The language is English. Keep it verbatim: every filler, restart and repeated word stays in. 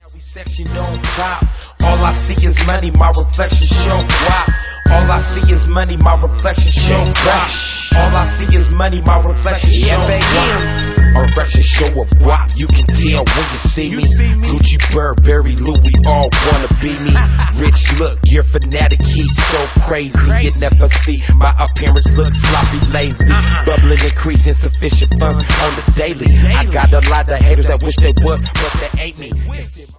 We section on top. All I see is money, my reflection show guap. All I see is money, my reflection show guap. All I see is money, my reflection show guap. A reflection show of guap, you can tell when you see me. Gucci, Burberry, Louis, all wanna be me. Rich look, you're fanatic, he's so crazy. You never see my appearance look sloppy, lazy. Bubbling, increase, insufficient funds on the daily. I got a lot of haters that wish they would, but they ain't me.